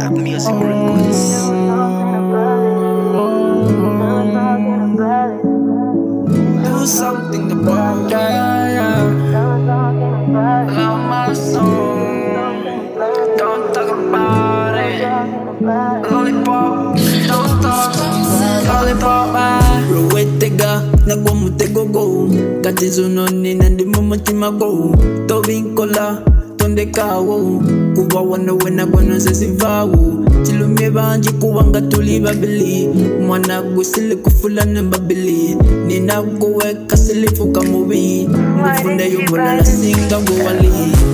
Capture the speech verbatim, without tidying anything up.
Black Music Records. Do something about it. Yeah, yeah. Love my song. Don't talk about it. Lollipop. Don't talk. Lollipop. Ruwetega nagwa mutego go katizo noni nandi mumutima go tobinkola tondekawo kuba wano wena gwano sesivawo tilumye banji kubanga tuli babili mwana gusili kufula nembabili nina kuweka silifuka mubi mufunda yubona la singa go wali